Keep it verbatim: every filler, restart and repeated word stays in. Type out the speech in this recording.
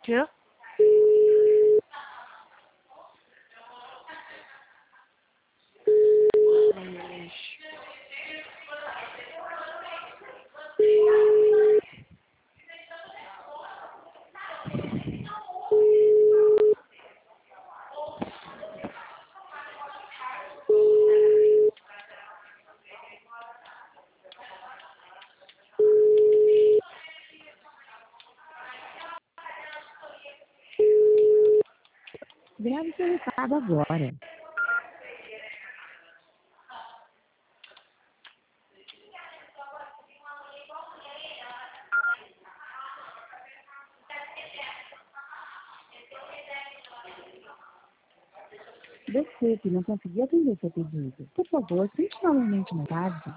Quê? Grave seu recado agora. Desculpe, não consegui atender seu pedido. Por favor, tente novamente mais tarde.